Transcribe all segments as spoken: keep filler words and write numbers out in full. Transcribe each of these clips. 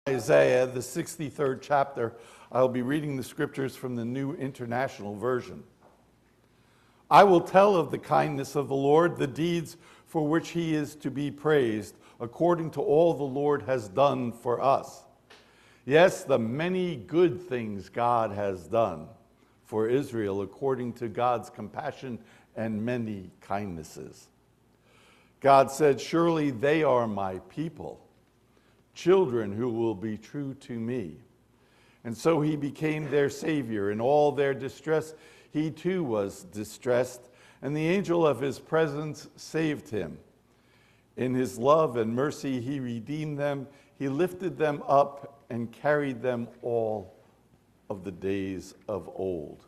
Isaiah, the sixty-third chapter. I'll be reading the scriptures from the New International Version. I will tell of the kindness of the Lord, the deeds for which he is to be praised, according to all the Lord has done for us. Yes, the many good things God has done for Israel, according to God's compassion and many kindnesses. God said, surely they are my people, children who will be true to me. And so he became their savior. In all their distress, he too was distressed, and the angel of his presence saved him. In his love and mercy, he redeemed them. He lifted them up and carried them all of the days of old.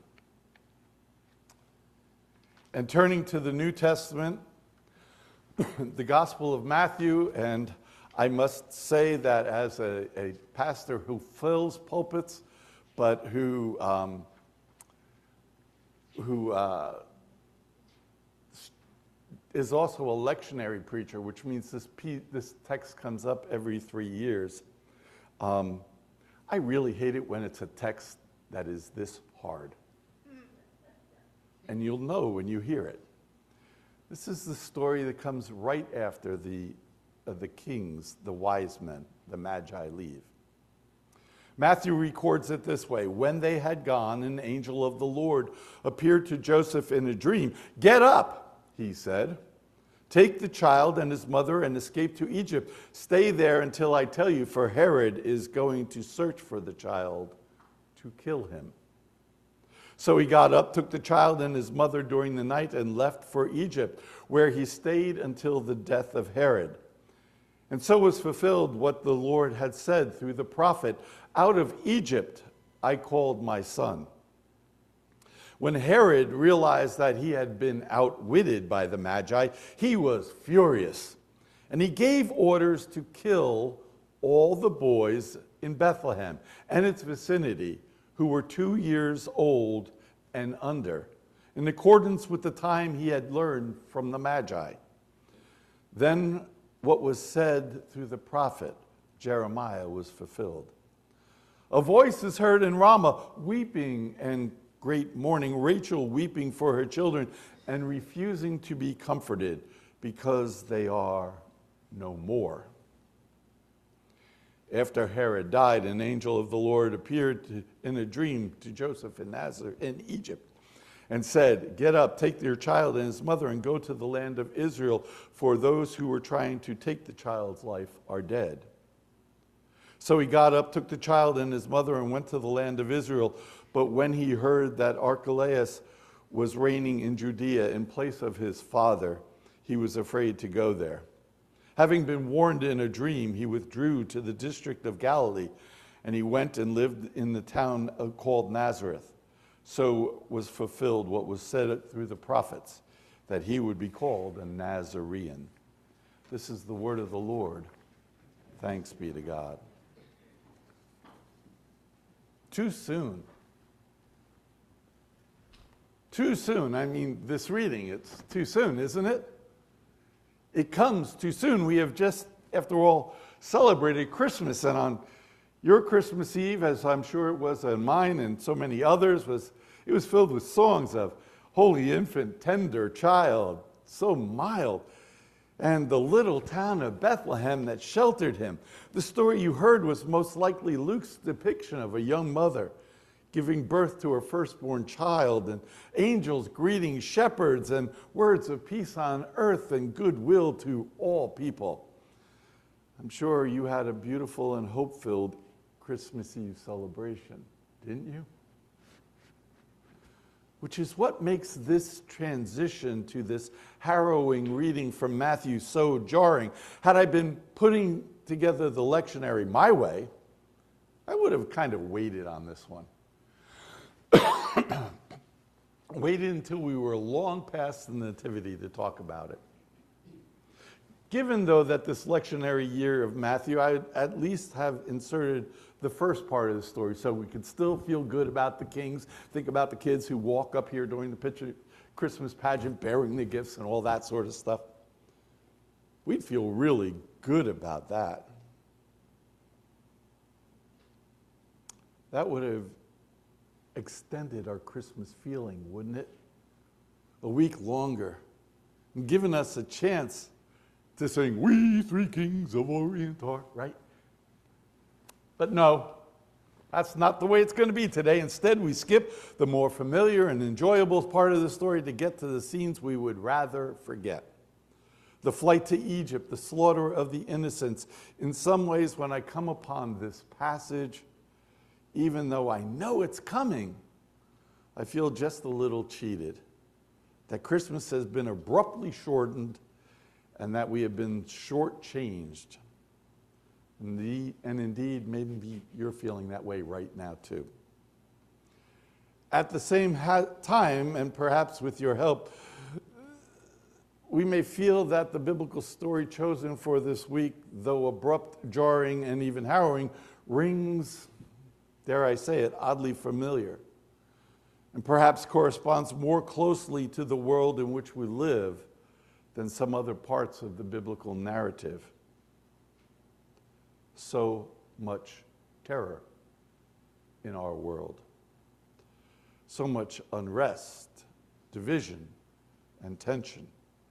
And turning to the New Testament, the Gospel of Matthew, and I must say that as a, a pastor who fills pulpits, but who um, who uh, is also a lectionary preacher, which means this pe- this text comes up every three years. Um, I really hate it when it's a text that is this hard, and you'll know when you hear it. This is the story that comes right after the of the kings, the wise men, the magi leave. Matthew records it this way: when they had gone, an angel of the Lord appeared to Joseph in a dream. Get up, he said. Take the child and his mother and escape to Egypt. Stay there until I tell you, for Herod is going to search for the child to kill him. So he got up, took the child and his mother during the night, and left for Egypt, where he stayed until the death of Herod. And so was fulfilled what the Lord had said through the prophet, out of Egypt I called my son. When Herod realized that he had been outwitted by the Magi, he was furious. And he gave orders to kill all the boys in Bethlehem and its vicinity who were two years old and under, in accordance with the time he had learned from the Magi. Then what was said through the prophet Jeremiah was fulfilled. A voice is heard in Ramah, weeping and great mourning, Rachel weeping for her children and refusing to be comforted because they are no more. After Herod died, an angel of the Lord appeared to, in a dream to Joseph in Nazareth, in Egypt, and said, get up, take your child and his mother and go to the land of Israel, for those who were trying to take the child's life are dead. So he got up, took the child and his mother and went to the land of Israel. But when he heard that Archelaus was reigning in Judea in place of his father, he was afraid to go there. Having been warned in a dream, he withdrew to the district of Galilee, and he went and lived in the town called Nazareth. So was fulfilled what was said through the prophets, that he would be called a Nazarene. This is the word of the Lord. Thanks be to God. Too soon. Too soon. I mean, this reading, it's too soon, isn't it? It comes too soon. We have just, after all, celebrated Christmas, and on your Christmas Eve, as I'm sure it was on mine and so many others, was it was filled with songs of holy infant, tender child, so mild, and the little town of Bethlehem that sheltered him. The story you heard was most likely Luke's depiction of a young mother giving birth to her firstborn child, and angels greeting shepherds, and words of peace on earth and goodwill to all people. I'm sure you had a beautiful and hope-filled Christmas Eve celebration, didn't you? Which is what makes this transition to this harrowing reading from Matthew so jarring. Had I been putting together the lectionary my way, I would have kind of waited on this one. Waited until we were long past the Nativity to talk about it. Given, though, that this lectionary year of Matthew, I would at least have inserted the first part of the story so we could still feel good about the kings, think about the kids who walk up here during the picture, Christmas pageant bearing the gifts and all that sort of stuff. We'd feel really good about that. That would have extended our Christmas feeling, wouldn't it? A week longer, and given us a chance to sing, "We three kings of Orient are," right? But no, that's not the way it's going to be today. Instead, we skip the more familiar and enjoyable part of the story to get to the scenes we would rather forget. The flight to Egypt, the slaughter of the innocents. In some ways, when I come upon this passage, even though I know it's coming, I feel just a little cheated. That Christmas has been abruptly shortened and that we have been shortchanged. And, the, and indeed, maybe you're feeling that way right now too. At the same ha- time, and perhaps with your help, we may feel that the biblical story chosen for this week, though abrupt, jarring, and even harrowing, rings, dare I say it, oddly familiar, and perhaps corresponds more closely to the world in which we live than some other parts of the biblical narrative. So much terror in our world. So much unrest, division, and tension.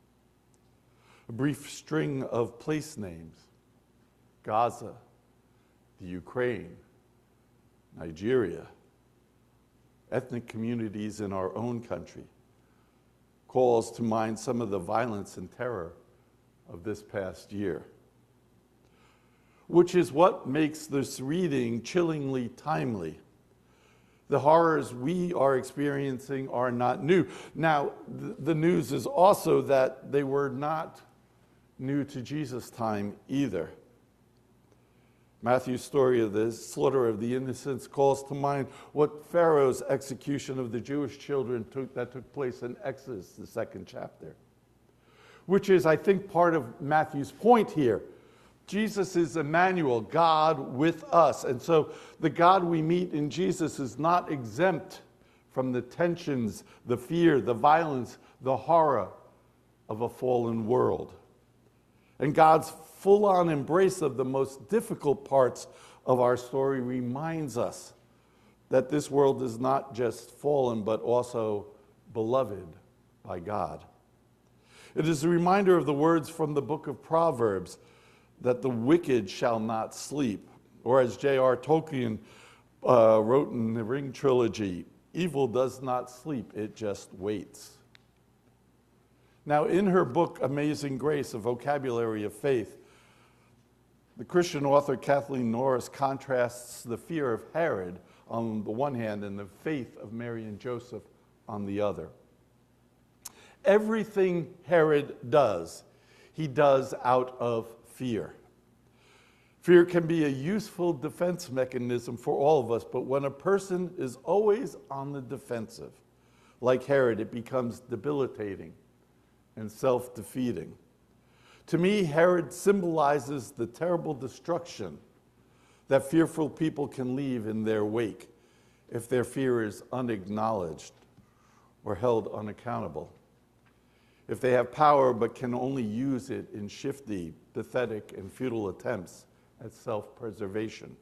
A brief string of place names: Gaza, the Ukraine, Nigeria, ethnic communities in our own country, calls to mind some of the violence and terror of this past year. Which is what makes this reading chillingly timely. The horrors we are experiencing are not new. Now, th- the news is also that they were not new to Jesus' time either. Matthew's story of the slaughter of the innocents calls to mind what Pharaoh's execution of the Jewish children took, that took place in Exodus, the second chapter. Which is, I think, part of Matthew's point here. Jesus is Emmanuel, God with us. And so the God we meet in Jesus is not exempt from the tensions, the fear, the violence, the horror of a fallen world. And God's full-on embrace of the most difficult parts of our story reminds us that this world is not just fallen, but also beloved by God. It is a reminder of the words from the book of Proverbs, that the wicked shall not sleep. Or as J R Tolkien uh, wrote in the Ring trilogy, evil does not sleep, it just waits. Now, in her book, Amazing Grace, A Vocabulary of Faith, the Christian author Kathleen Norris contrasts the fear of Herod on the one hand and the faith of Mary and Joseph on the other. Everything Herod does, he does out of fear. Fear can be a useful defense mechanism for all of us, but when a person is always on the defensive, like Herod, it becomes debilitating and self-defeating. To me, Herod symbolizes the terrible destruction that fearful people can leave in their wake if their fear is unacknowledged or held unaccountable. If they have power but can only use it in shifty, pathetic, and futile attempts at self-preservation.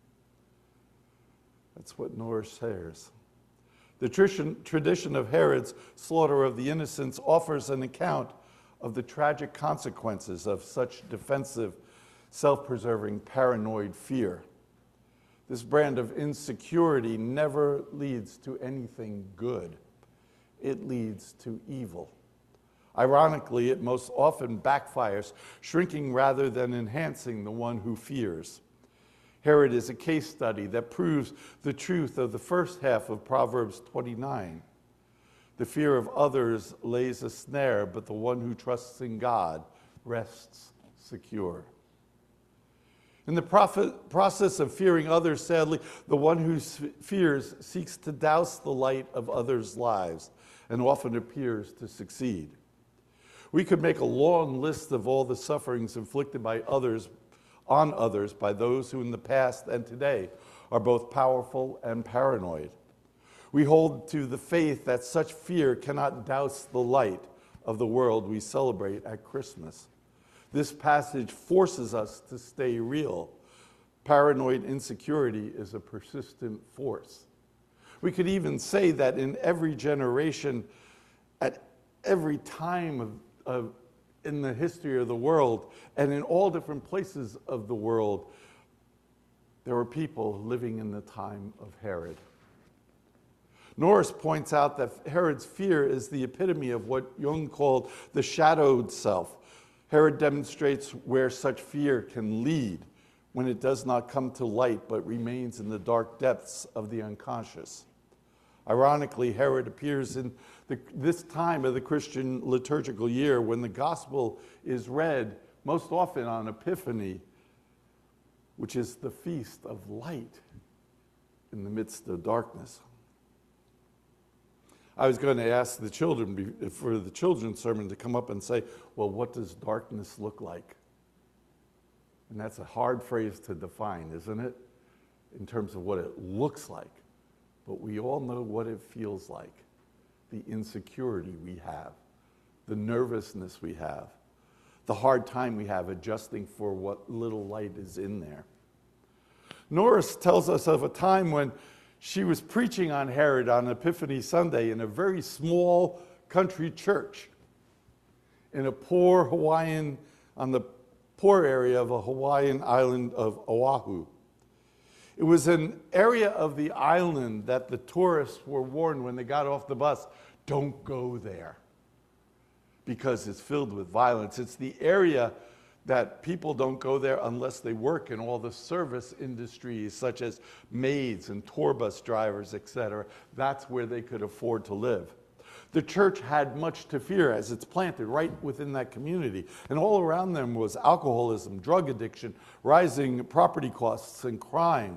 That's what Norris shares. The tradition of Herod's slaughter of the innocents offers an account of the tragic consequences of such defensive, self-preserving, paranoid fear. This brand of insecurity never leads to anything good. It leads to evil. Ironically, it most often backfires, shrinking rather than enhancing the one who fears. Herod is a case study that proves the truth of the first half of Proverbs twenty-nine. The fear of others lays a snare, but the one who trusts in God rests secure. In the prophet, process of fearing others, sadly, the one who fears seeks to douse the light of others' lives and often appears to succeed. We could make a long list of all the sufferings inflicted by others, on others by those who in the past and today are both powerful and paranoid. We hold to the faith that such fear cannot douse the light of the world we celebrate at Christmas. This passage forces us to stay real, Paranoid insecurity is a persistent force. We could even say that in every generation, at every time of, of, in the history of the world, and in all different places of the world, there were people living in the time of Herod. Norris points out that Herod's fear is the epitome of what Jung called the shadowed self. Herod demonstrates where such fear can lead when it does not come to light but remains in the dark depths of the unconscious. Ironically, Herod appears in the, this time of the Christian liturgical year when the gospel is read most often on Epiphany, which is the feast of light in the midst of darkness. I was going to ask the children for the children's sermon to come up and say, well, what does darkness look like? And that's a hard phrase to define, isn't it? In terms of what it looks like. But we all know what it feels like. The insecurity we have, the nervousness we have, the hard time we have adjusting for what little light is in there. Norris tells us of a time when she was preaching on Herod on Epiphany Sunday in a very small country church in a poor Hawaiian, on the poor area of a Hawaiian island of Oahu. It was an area of the island that the tourists were warned when they got off the bus, don't go there because it's filled with violence. It's the area that people don't go there unless they work in all the service industries such as maids and tour bus drivers, et cetera. That's where they could afford to live. The church had much to fear as it's planted right within that community. And all around them was alcoholism, drug addiction, rising property costs, and crime.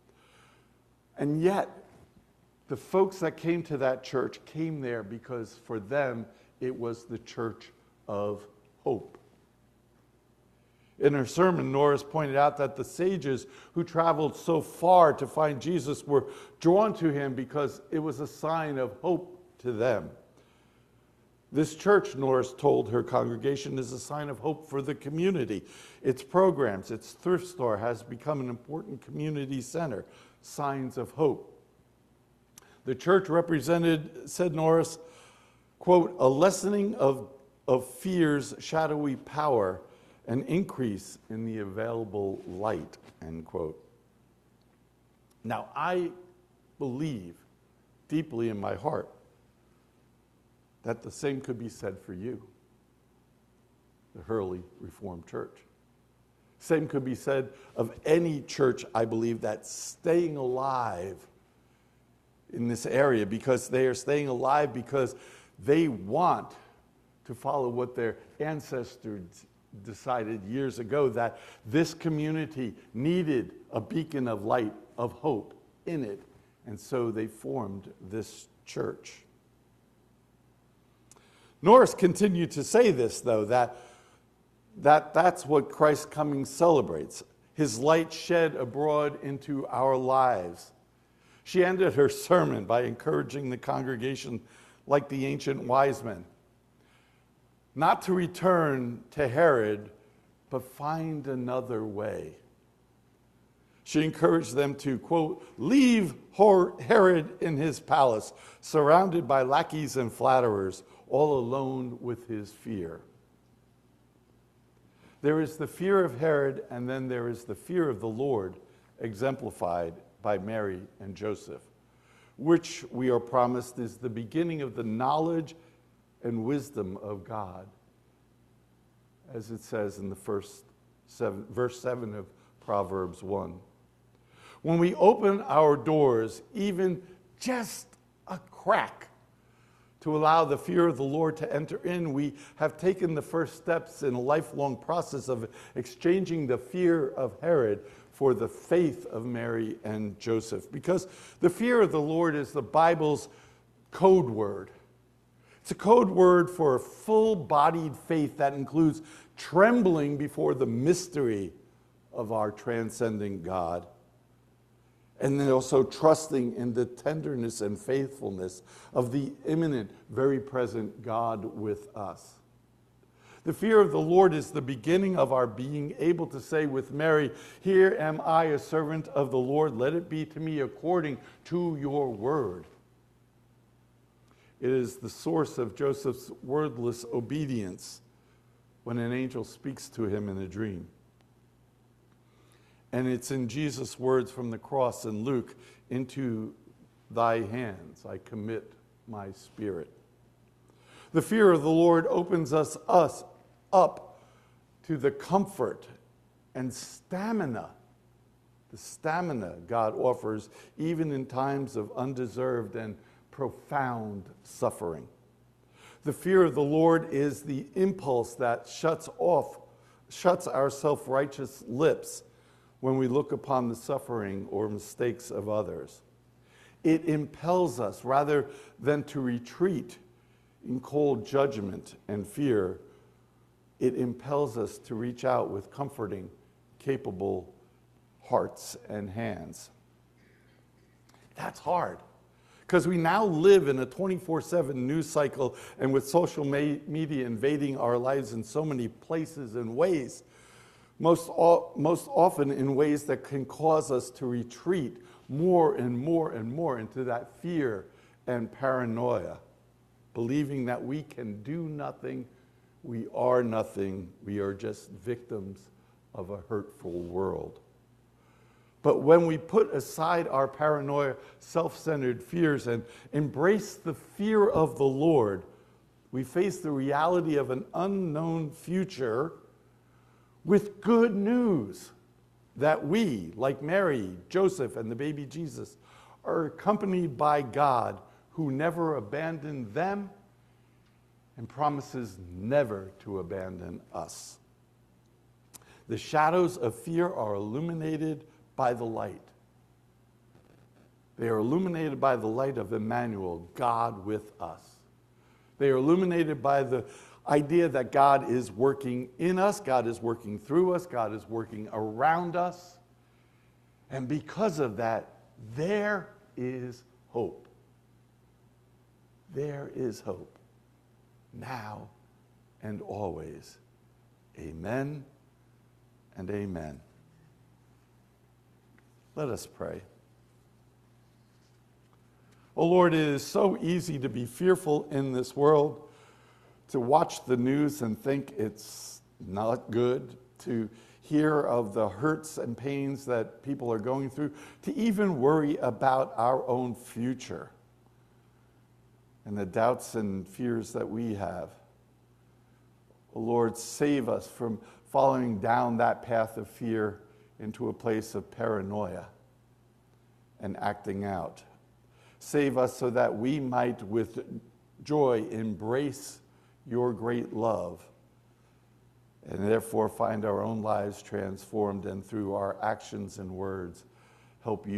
And yet, the folks that came to that church came there because for them, it was the church of hope. In her sermon, Norris pointed out that the sages who traveled so far to find Jesus were drawn to him because it was a sign of hope to them. This church, Norris told her congregation, is a sign of hope for the community. Its programs, its thrift store has become an important community center, signs of hope. The church represented, said Norris, quote, a lessening of, of fear's shadowy power, an increase in the available light, end quote. Now, I believe deeply in my heart that the same could be said for you, the Hurley Reformed Church. Same could be said of any church, I believe, that's staying alive in this area because they are staying alive because they want to follow what their ancestors decided years ago, that this community needed a beacon of light, of hope in it, and so they formed this church. Norris continued to say this, though, that, that that's what Christ's coming celebrates, his light shed abroad into our lives. She ended her sermon by encouraging the congregation, like the ancient wise men, not to return to Herod, but find another way. She encouraged them to, quote, leave Herod in his palace, surrounded by lackeys and flatterers, all alone with his fear. There is the fear of Herod, and then there is the fear of the Lord, exemplified by Mary and Joseph, which we are promised is the beginning of the knowledge and wisdom of God, as it says in the first seven, verse seven of Proverbs one. When we open our doors, even just a crack, to allow the fear of the Lord to enter in, we have taken the first steps in a lifelong process of exchanging the fear of Herod for the faith of Mary and Joseph. Because the fear of the Lord is the Bible's code word. It's a code word for a full-bodied faith that includes trembling before the mystery of our transcendent God, and then also trusting in the tenderness and faithfulness of the immanent, very present God with us. The fear of the Lord is the beginning of our being able to say with Mary, "Here am I, a servant of the Lord. Let it be to me according to your word." It is the source of Joseph's wordless obedience when an angel speaks to him in a dream. And it's in Jesus' words from the cross in Luke, "Into thy hands I commit my spirit." The fear of the Lord opens us, us up to the comfort and stamina, the stamina God offers even in times of undeserved and profound suffering. The fear of the Lord is the impulse that shuts off, shuts our self-righteous lips when we look upon the suffering or mistakes of others. It impels us, rather than to retreat in cold judgment and fear, it impels us to reach out with comforting, capable hearts and hands. That's hard, because we now live in a twenty-four seven news cycle, and with social media invading our lives in so many places and ways, most, most often in ways that can cause us to retreat more and more and more into that fear and paranoia, believing that we can do nothing, we are nothing, we are just victims of a hurtful world. But when we put aside our paranoia, self-centered fears and embrace the fear of the Lord, we face the reality of an unknown future with good news that we, like Mary, Joseph, and the baby Jesus, are accompanied by God who never abandoned them and promises never to abandon us. The shadows of fear are illuminated by the light. They are illuminated by the light of Emmanuel, God with us. They are illuminated by the idea that God is working in us, God is working through us, God is working around us. And because of that, there is hope. There is hope, now and always. Amen and amen. Let us pray. Oh Lord, it is so easy to be fearful in this world, to watch the news and think it's not good, to hear of the hurts and pains that people are going through, to even worry about our own future and the doubts and fears that we have. Oh Lord, save us from following down that path of fear into a place of paranoia and acting out. Save us so that we might with joy embrace your great love and therefore find our own lives transformed, and through our actions and words help you